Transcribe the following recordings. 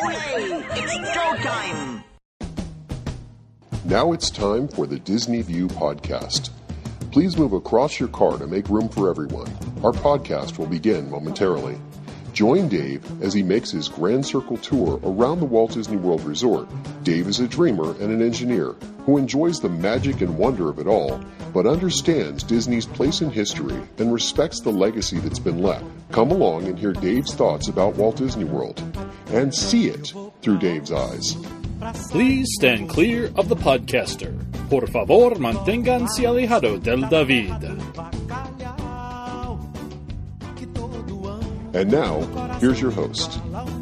Olé! It's showtime! Now it's time for the Disney View podcast. Please move across your car to make room for everyone. Our podcast will begin momentarily. Join Dave as he makes his Grand Circle tour around the Walt Disney World Resort. Dave is a dreamer and an engineer who enjoys the magic and wonder of it all, but understands Disney's place in history and respects the legacy that's been left. Come along and hear Dave's thoughts about Walt Disney World and see it through Dave's eyes. Please stand clear of the podcaster. Por favor, manténganse alejado del David. And now, here's your host.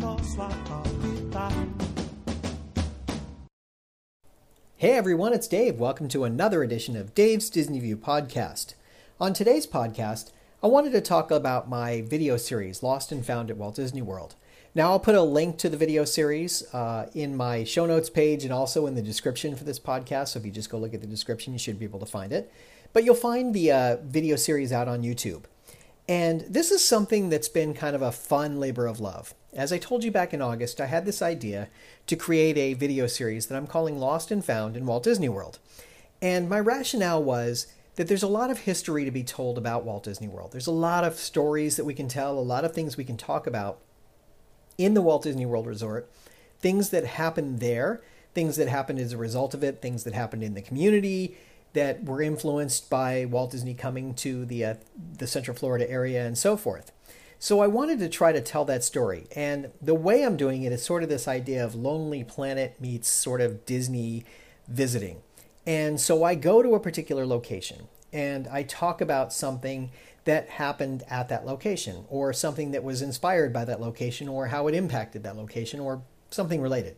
Hey everyone, it's Dave. Welcome to another edition of Dave's Disney View podcast. On today's podcast, I wanted to talk about my video series, Lost and Found at Walt Disney World. Now, I'll put a link to the video series in my show notes page and also in the description for this podcast. So if you just go look at the description, you should be able to find it. But you'll find the video series out on YouTube. And this is something that's been kind of a fun labor of love. As I told you back in August, I had this idea to create a video series that I'm calling Lost and Found in Walt Disney World. And my rationale was that there's a lot of history to be told about Walt Disney World. There's a lot of stories that we can tell, a lot of things we can talk about in the Walt Disney World Resort, things that happened there, things that happened as a result of it, things that happened in the community, that were influenced by Walt Disney coming to the Central Florida area and so forth. So I wanted to try to tell that story. And the way I'm doing it is sort of this idea of Lonely Planet meets sort of Disney visiting. And so I go to a particular location and I talk about something that happened at that location or something that was inspired by that location or how it impacted that location or something related.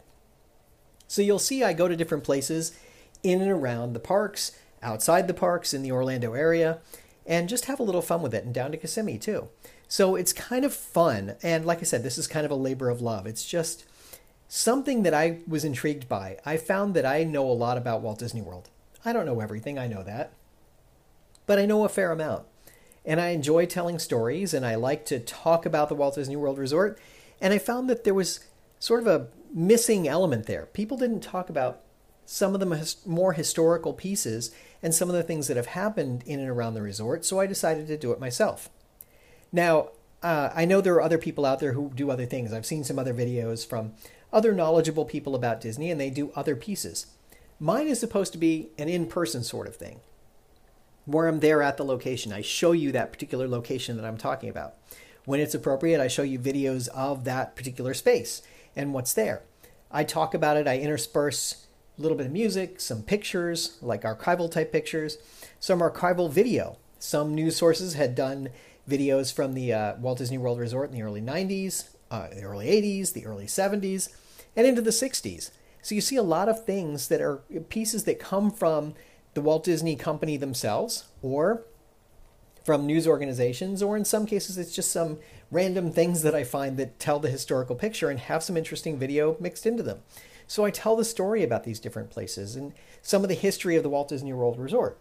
So you'll see I go to different places in and around the parks, outside the parks in the Orlando area, and just have a little fun with it, and down to Kissimmee too. So it's kind of fun, and like I said, this is kind of a labor of love. It's just something that I was intrigued by. I found that I know a lot about Walt Disney World. I don't know everything, I know that, but I know a fair amount. And I enjoy telling stories, and I like to talk about the Walt Disney World Resort, and I found that there was sort of a missing element there. People didn't talk about some of the more historical pieces and some of the things that have happened in and around the resort, so I decided to do it myself. Now, I know there are other people out there who do other things. I've seen some other videos from other knowledgeable people about Disney, and they do other pieces. Mine is supposed to be an in-person sort of thing, where I'm there at the location. I show you that particular location that I'm talking about. When it's appropriate, I show you videos of that particular space and what's there. I talk about it, I intersperse a little bit of music, some pictures, like archival type pictures, some archival video. Some news sources had done videos from the Walt Disney World Resort in the early 90s, the early 80s, the early 70s, and into the 60s. So you see a lot of things that are pieces that come from the Walt Disney Company themselves, or from news organizations, or in some cases it's just some random things that I find that tell the historical picture and have some interesting video mixed into them. So I tell the story about these different places and some of the history of the Walt Disney World Resort.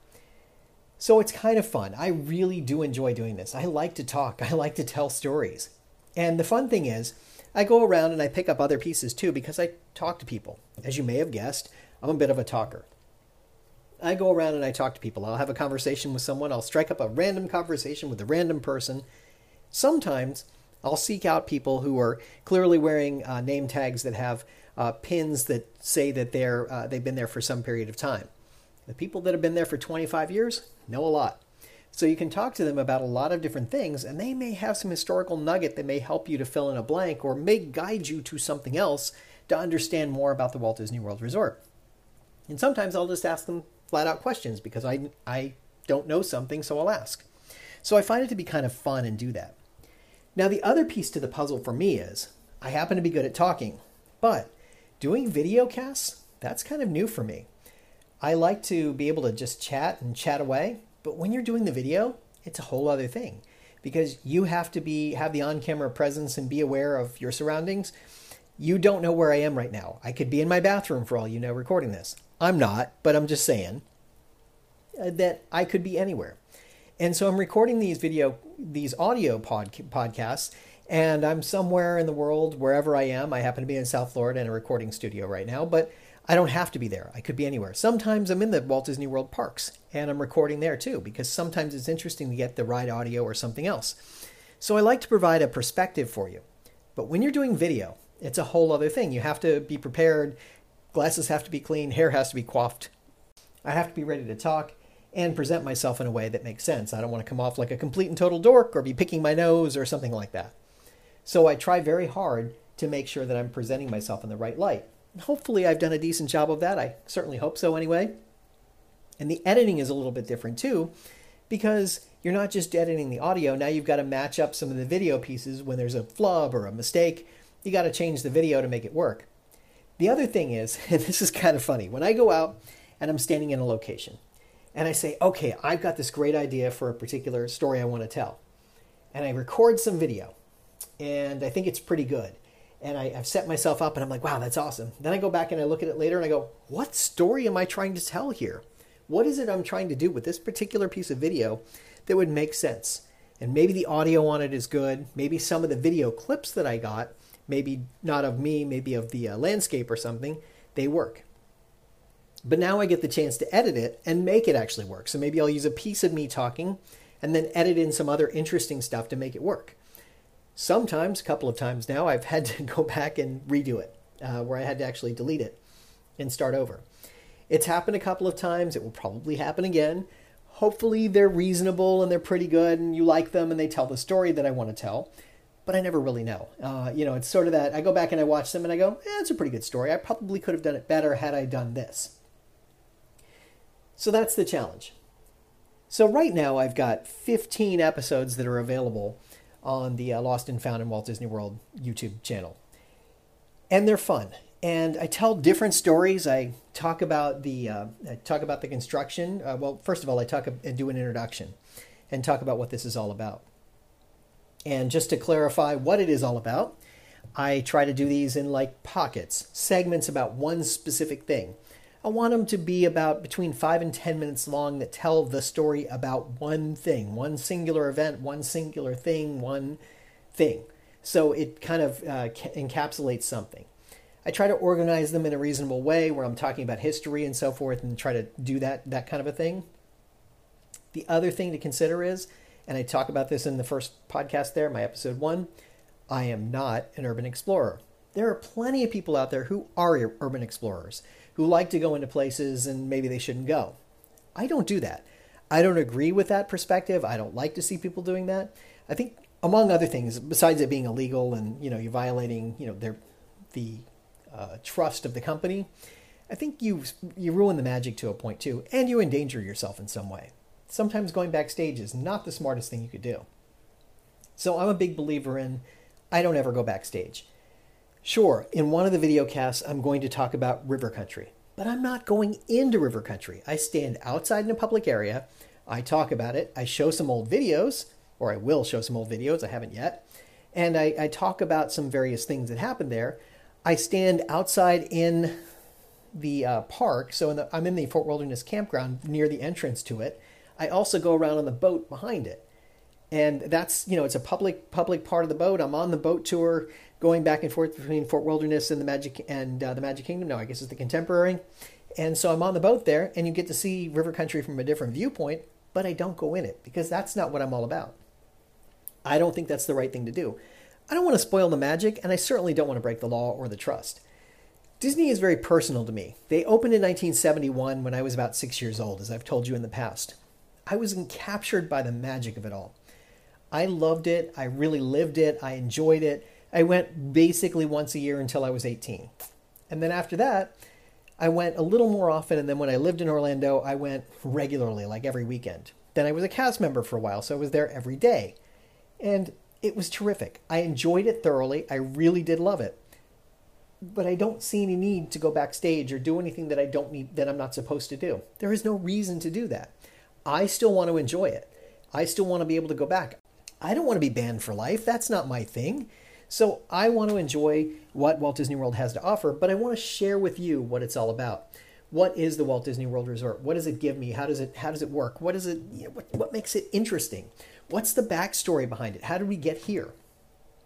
So it's kind of fun. I really do enjoy doing this. I like to talk. I like to tell stories. And the fun thing is, I go around and I pick up other pieces too because I talk to people. As you may have guessed, I'm a bit of a talker. I go around and I talk to people. I'll have a conversation with someone. I'll strike up a random conversation with a random person. Sometimes I'll seek out people who are clearly wearing name tags that have pins that say that they've been there for some period of time. The people that have been there for 25 years know a lot. So you can talk to them about a lot of different things, and they may have some historical nugget that may help you to fill in a blank or may guide you to something else to understand more about the Walt Disney World Resort. And sometimes I'll just ask them flat out questions because I don't know something, so I'll ask. So I find it to be kind of fun and do that. Now the other piece to the puzzle for me is I happen to be good at talking, but doing video casts, that's kind of new for me. I like to be able to just chat and chat away, but when you're doing the video, it's a whole other thing because you have to have the on-camera presence and be aware of your surroundings. You don't know where I am right now. I could be in my bathroom for all you know recording this. I'm not, but I'm just saying that I could be anywhere. And so I'm recording these audio podcasts, And I'm somewhere in the world, wherever I am. I happen to be in South Florida in a recording studio right now, but I don't have to be there. I could be anywhere. Sometimes I'm in the Walt Disney World parks and I'm recording there too, because sometimes it's interesting to get the ride audio or something else. So I like to provide a perspective for you. But when you're doing video, it's a whole other thing. You have to be prepared. Glasses have to be clean. Hair has to be coiffed. I have to be ready to talk and present myself in a way that makes sense. I don't want to come off like a complete and total dork or be picking my nose or something like that. So I try very hard to make sure that I'm presenting myself in the right light. Hopefully I've done a decent job of that. I certainly hope so anyway. And the editing is a little bit different too, because you're not just editing the audio. Now you've got to match up some of the video pieces when there's a flub or a mistake. You got to change the video to make it work. The other thing is, and this is kind of funny, when I go out and I'm standing in a location and I say, okay, I've got this great idea for a particular story I want to tell. And I record some video and I think it's pretty good. And I've set myself up and I'm like, wow, that's awesome. Then I go back and I look at it later and I go, what story am I trying to tell here? What is it I'm trying to do with this particular piece of video that would make sense? And maybe the audio on it is good. Maybe some of the video clips that I got, maybe not of me, maybe of the landscape or something, they work. But now I get the chance to edit it and make it actually work. So maybe I'll use a piece of me talking and then edit in some other interesting stuff to make it work. Sometimes, a couple of times now, I've had to go back and redo it, where I had to actually delete it and start over. It's happened a couple of times. It will probably happen again. Hopefully they're reasonable and they're pretty good and you like them and they tell the story that I want to tell. But I never really know. It's sort of that, I go back and I watch them and I go, it's a pretty good story. I probably could have done it better had I done this. So that's the challenge. So right now I've got 15 episodes that are available on the Lost and Found in Walt Disney World YouTube channel. And they're fun. And I tell different stories. I talk about the construction. Well, first of all, I do an introduction and talk about what this is all about. And just to clarify what it is all about, I try to do these in like pockets, segments about one specific thing. I want them to be about between 5 and 10 minutes long that tell the story about one thing, one singular event, one singular thing, one thing. So it kind of encapsulates something. I try to organize them in a reasonable way where I'm talking about history and so forth and try to do that kind of a thing. The other thing to consider is, and I talk about this in the first podcast there, my episode 1, I am not an urban explorer. There are plenty of people out there who are urban explorers, who like to go into places and maybe they shouldn't go. I don't do that. I don't agree with that perspective. I don't like to see people doing that. I think, among other things, besides it being illegal and you're violating the trust of the company, I think you ruin the magic to a point too, and you endanger yourself in some way. Sometimes going backstage is not the smartest thing you could do. So I'm a big believer in I don't ever go backstage. Sure, in one of the video casts, I'm going to talk about river country, but I'm not going into river country. I stand outside in a public area. I talk about it. I show some old videos, or I will show some old videos. I haven't yet. And I talk about some various things that happened there. I stand outside in the park. So I'm in the Fort Wilderness Campground near the entrance to it. I also go around on the boat behind it. And that's, it's a public part of the boat. I'm on the boat tour going back and forth between Fort Wilderness and the Magic Kingdom. No, I guess it's the Contemporary. And so I'm on the boat there and you get to see river country from a different viewpoint, but I don't go in it because that's not what I'm all about. I don't think that's the right thing to do. I don't want to spoil the magic and I certainly don't want to break the law or the trust. Disney is very personal to me. They opened in 1971 when I was about 6 years old, as I've told you in the past. I was captured by the magic of it all. I loved it. I really lived it. I enjoyed it. I went basically once a year until I was 18. And then after that, I went a little more often. And then when I lived in Orlando, I went regularly, like every weekend. Then I was a cast member for a while, so I was there every day. And it was terrific. I enjoyed it thoroughly. I really did love it. But I don't see any need to go backstage or do anything that I'm not supposed to do. There is no reason to do that. I still want to enjoy it. I still want to be able to go back. I don't want to be banned for life. That's not my thing. So I want to enjoy what Walt Disney World has to offer, but I want to share with you what it's all about. What is the Walt Disney World Resort? What does it give me? How does it work? What makes it interesting? What's the backstory behind it? How did we get here?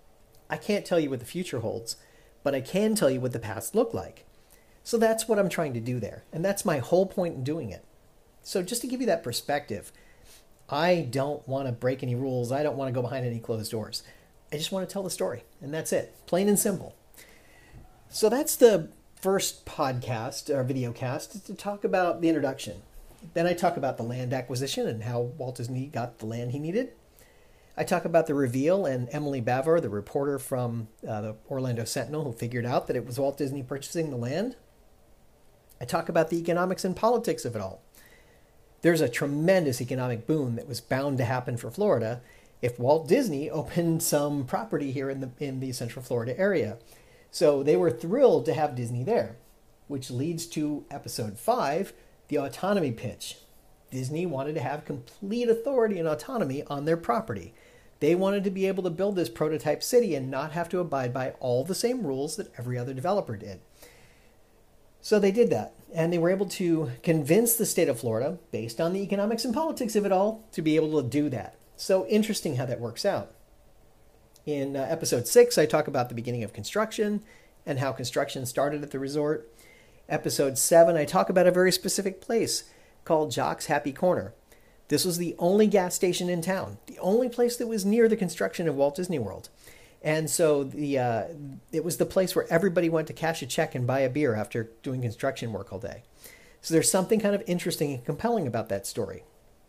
I can't tell you what the future holds, but I can tell you what the past looked like. So that's what I'm trying to do there. And that's my whole point in doing it. So just to give you that perspective, I don't want to break any rules. I don't want to go behind any closed doors. I just want to tell the story. And that's it. Plain and simple. So that's the first podcast or video cast to talk about the introduction. Then I talk about the land acquisition and how Walt Disney got the land he needed. I talk about the reveal and Emily Bavor, the reporter from the Orlando Sentinel, who figured out that it was Walt Disney purchasing the land. I talk about the economics and politics of it all. There's a tremendous economic boom that was bound to happen for Florida if Walt Disney opened some property here in the Central Florida area. So they were thrilled to have Disney there, which leads to episode 5, the autonomy pitch. Disney wanted to have complete authority and autonomy on their property. They wanted to be able to build this prototype city and not have to abide by all the same rules that every other developer did. So they did that, and they were able to convince the state of Florida, based on the economics and politics of it all, to be able to do that. So interesting how that works out. In episode 6, I talk about the beginning of construction and how construction started at the resort. Episode 7, I talk about a very specific place called Jock's Happy Corner. This was the only gas station in town, the only place that was near the construction of Walt Disney World. And so it was the place where everybody went to cash a check and buy a beer after doing construction work all day. So there's something kind of interesting and compelling about that story.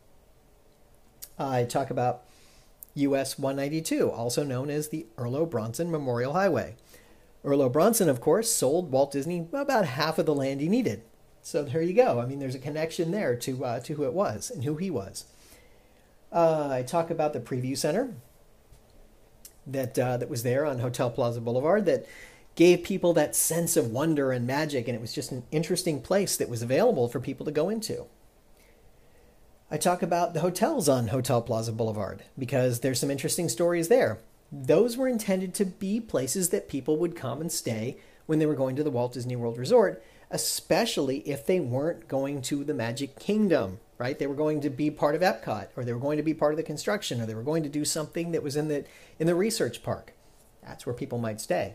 I talk about US 192, also known as the Earl O. Bronson Memorial Highway. Earl O. Bronson, of course, sold Walt Disney about half of the land he needed. So there you go. I mean, there's a connection there to who it was and who he was. I talk about the preview center that was there on Hotel Plaza Boulevard that gave people that sense of wonder and magic, and it was just an interesting place that was available for people to go into. I talk about the hotels on Hotel Plaza Boulevard because there's some interesting stories there. Those were intended to be places that people would come and stay when they were going to the Walt Disney World Resort, especially if they weren't going to the Magic Kingdom, right? They were going to be part of Epcot, or they were going to be part of the construction, or they were going to do something that was in the research park. That's where people might stay.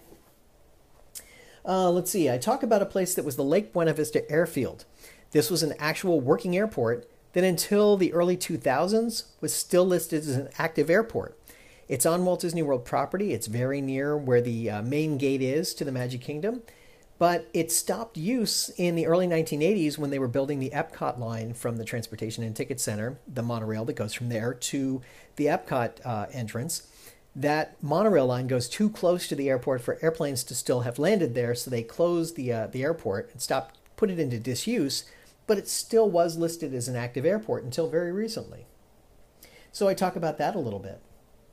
Let's see. I talk about a place that was the Lake Buena Vista Airfield. This was an actual working airport that until the early 2000s was still listed as an active airport. It's on Walt Disney World property. It's very near where the main gate is to the Magic Kingdom. But it stopped use in the early 1980s when they were building the Epcot line from the Transportation and Ticket Center, the monorail that goes from there to the Epcot entrance. That monorail line goes too close to the airport for airplanes to still have landed there, so they closed the airport and put it into disuse, but it still was listed as an active airport until very recently. So I talk about that a little bit.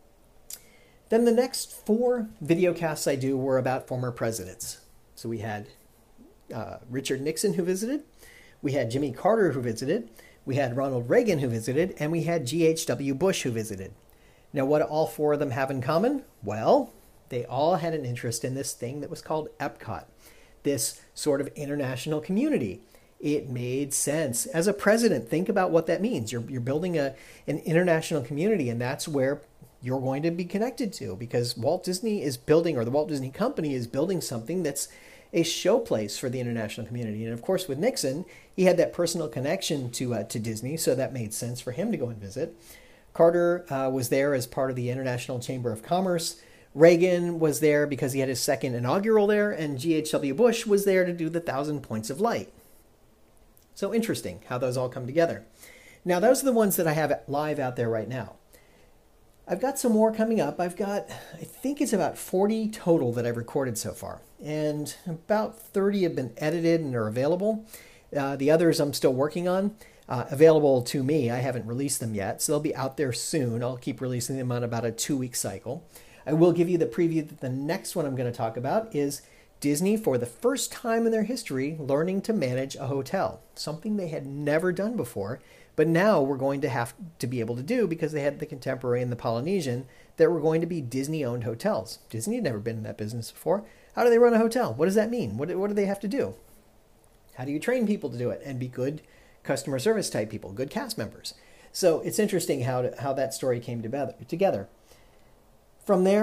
Then the next 4 videocasts I do were about former presidents. So we had Richard Nixon who visited, we had Jimmy Carter who visited, we had Ronald Reagan who visited, and we had G.H.W. Bush who visited. Now, what do all 4 of them have in common? Well, they all had an interest in this thing that was called Epcot, this sort of international community. It made sense. As a president, think about what that means. You're building an international community, and that's where you're going to be connected to, because Walt Disney is building, or the Walt Disney Company is building something that's a showplace for the international community. And of course, with Nixon, he had that personal connection to Disney, so that made sense for him to go and visit. Carter was there as part of the International Chamber of Commerce. Reagan was there because he had his second inaugural there, and G.H.W. Bush was there to do the 1,000 Points of Light. So interesting how those all come together. Now, those are the ones that I have live out there right now. I've got some more coming up. I think it's about 40 total that I've recorded so far, and about 30 have been edited and are available. The others I'm still working on, available to me. I haven't released them yet, so they'll be out there soon. I'll keep releasing them on about a 2-week cycle. I will give you the preview that the next one I'm going to talk about is Disney, for the first time in their history, learning to manage a hotel, something they had never done before, but now we're going to have to be able to do because they had the Contemporary and the Polynesian that were going to be Disney-owned hotels. Disney had never been in that business before. How do they run a hotel? What does that mean? What do they have to do? How do you train people to do it and be good customer service type people, good cast members? So it's interesting how that story came together. From there,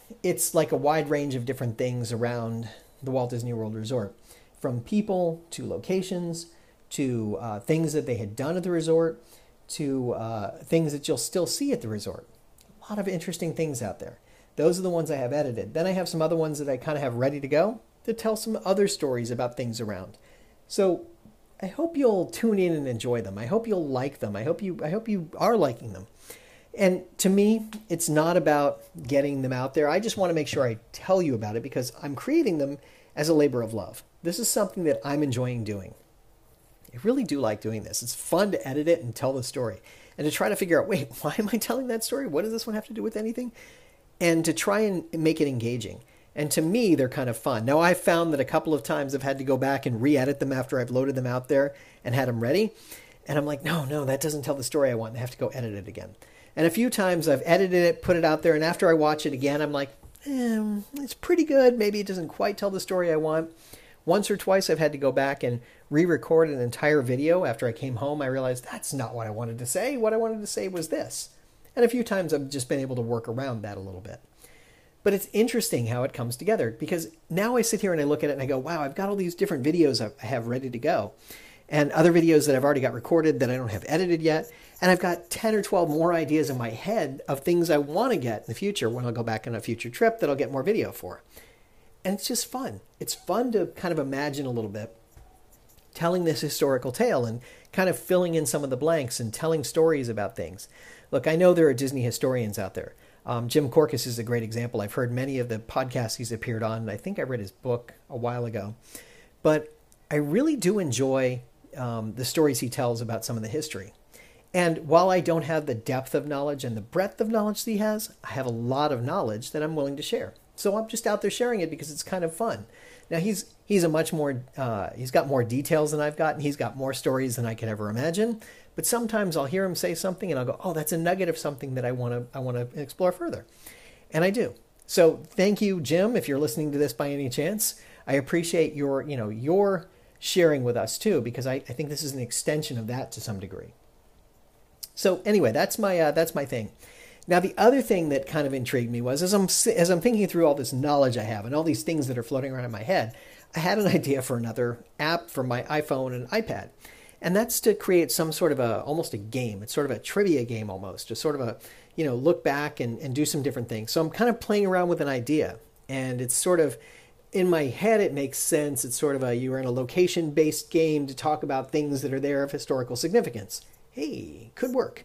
it's like a wide range of different things around the Walt Disney World Resort, from people to locations to things that they had done at the resort to things that you'll still see at the resort. A lot of interesting things out there. Those are the ones I have edited. Then I have some other ones that I kind of have ready to go to tell some other stories about things around. So I hope you'll tune in and enjoy them. I hope you'll like them. I hope you are liking them. And to me, it's not about getting them out there. I just want to make sure I tell you about it because I'm creating them as a labor of love. This is something that I'm enjoying doing. I really do like doing this. It's fun to edit it and tell the story and to try to figure out, wait, why am I telling that story? What does this one have to do with anything? And to try and make it engaging. And to me, they're kind of fun. Now, I've found that a couple of times I've had to go back and re-edit them after I've loaded them out there and had them ready. And I'm like, no, that doesn't tell the story I want. I have to go edit it again. And a few times I've edited it, put it out there, and after I watch it again, I'm like, it's pretty good. Maybe it doesn't quite tell the story I want. Once or twice I've had to go back and re-record an entire video. After I came home, I realized that's not what I wanted to say. What I wanted to say was this. And a few times I've just been able to work around that a little bit. But it's interesting how it comes together because now I sit here and I look at it and I go, wow, I've got all these different videos I have ready to go. And other videos that I've already got recorded that I don't have edited yet. And I've got 10 or 12 more ideas in my head of things I want to get in the future when I'll go back on a future trip that I'll get more video for. And it's just fun. It's fun to kind of imagine a little bit, telling this historical tale and kind of filling in some of the blanks and telling stories about things. Look, I know there are Disney historians out there. Jim Korkis is a great example. I've heard many of the podcasts he's appeared on, and I think I read his book a while ago. But I really do enjoy the stories he tells about some of the history. And while I don't have the depth of knowledge and the breadth of knowledge that he has, I have a lot of knowledge that I'm willing to share. So I'm just out there sharing it because it's kind of fun. Now he's a much more he's got more details than I've got, and he's got more stories than I could ever imagine. But sometimes I'll hear him say something and I'll go, oh, that's a nugget of something that I want to explore further. And I do. So thank you, Jim, if you're listening to this by any chance. I appreciate your sharing with us too, because I think this is an extension of that to some degree. So anyway, that's my thing. Now, the other thing that kind of intrigued me was as I'm thinking through all this knowledge I have and all these things that are floating around in my head, I had an idea for another app for my iPhone and iPad. And that's to create some sort of almost a game. It's sort of a trivia game almost, just sort of a, look back and do some different things. So I'm kind of playing around with an idea, and it's sort of, in my head, it makes sense. It's sort of you're in a location-based game to talk about things that are there of historical significance. Hey, could work.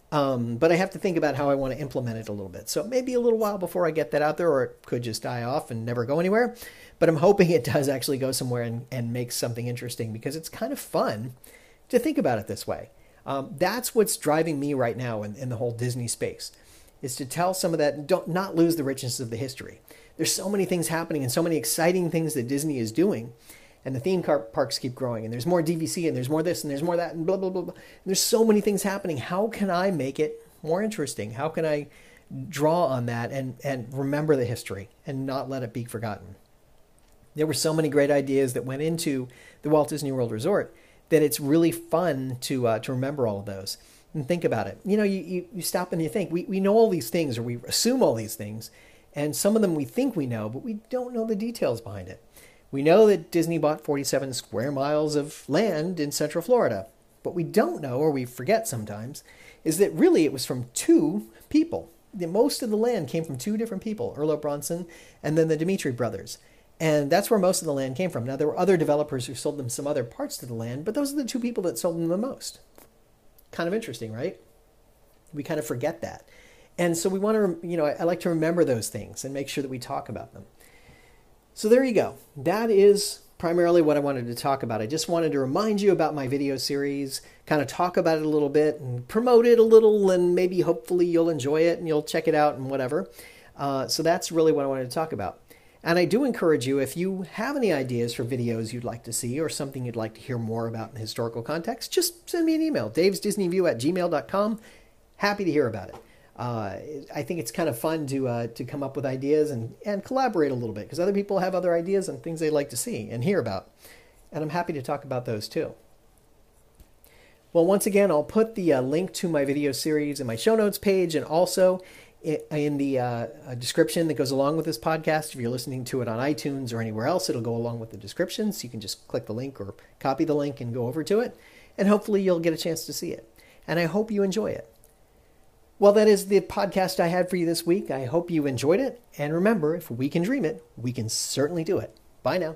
But I have to think about how I want to implement it a little bit. So maybe a little while before I get that out there, or it could just die off and never go anywhere. But I'm hoping it does actually go somewhere and make something interesting, because it's kind of fun to think about it this way. That's what's driving me right now in the whole Disney space, is to tell some of that and not lose the richness of the history. There's so many things happening and so many exciting things that Disney is doing. And the theme parks keep growing, and there's more DVC, and there's more this, and there's more that, and blah, blah, blah, blah. And there's so many things happening. How can I make it more interesting? How can I draw on that and remember the history and not let it be forgotten? There were so many great ideas that went into the Walt Disney World Resort that it's really fun to remember all of those and think about it. You stop and you think, we know all these things, or we assume all these things, and some of them we think we know, but we don't know the details behind it. We know that Disney bought 47 square miles of land in Central Florida. What we don't know, or we forget sometimes, is that really it was from two people. Most of the land came from two different people, Erlo Bronson and then the Dimitri brothers. And that's where most of the land came from. Now, there were other developers who sold them some other parts to the land, but those are the two people that sold them the most. Kind of interesting, right? We kind of forget that. And so we want to, I like to remember those things and make sure that we talk about them. So there you go. That is primarily what I wanted to talk about. I just wanted to remind you about my video series, kind of talk about it a little bit and promote it a little, and maybe hopefully you'll enjoy it and you'll check it out and whatever. So that's really what I wanted to talk about. And I do encourage you, if you have any ideas for videos you'd like to see or something you'd like to hear more about in historical context, just send me an email, davesdisneyview@gmail.com. Happy to hear about it. I think it's kind of fun to come up with ideas and collaborate a little bit, because other people have other ideas and things they'd like to see and hear about. And I'm happy to talk about those too. Well, once again, I'll put the link to my video series in my show notes page, and also in the description that goes along with this podcast. If you're listening to it on iTunes or anywhere else, it'll go along with the description. So you can just click the link or copy the link and go over to it. And hopefully you'll get a chance to see it. And I hope you enjoy it. Well, that is the podcast I had for you this week. I hope you enjoyed it. And remember, if we can dream it, we can certainly do it. Bye now.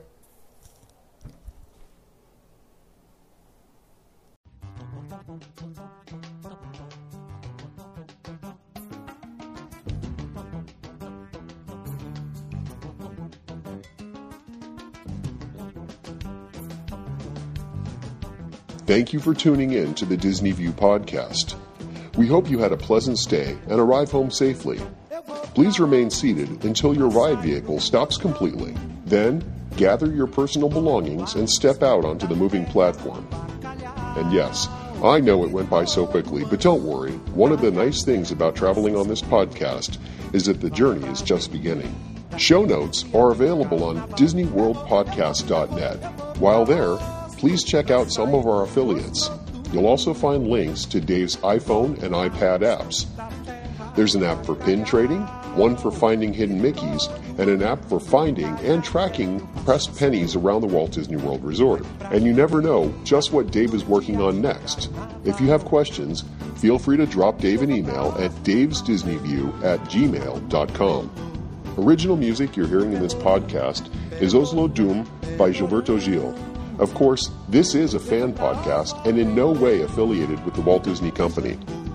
Thank you for tuning in to the Disney View podcast. We hope you had a pleasant stay and arrive home safely. Please remain seated until your ride vehicle stops completely. Then, gather your personal belongings and step out onto the moving platform. And yes, I know it went by so quickly, but don't worry. One of the nice things about traveling on this podcast is that the journey is just beginning. Show notes are available on DisneyWorldPodcast.net. While there, please check out some of our affiliates. You'll also find links to Dave's iPhone and iPad apps. There's an app for pin trading, one for finding hidden Mickeys, and an app for finding and tracking pressed pennies around the Walt Disney World Resort. And you never know just what Dave is working on next. If you have questions, feel free to drop Dave an email at davesdisneyview@gmail.com. Original music you're hearing in this podcast is Oslo Doom by Gilberto Gil. Of course, this is a fan podcast and in no way affiliated with the Walt Disney Company.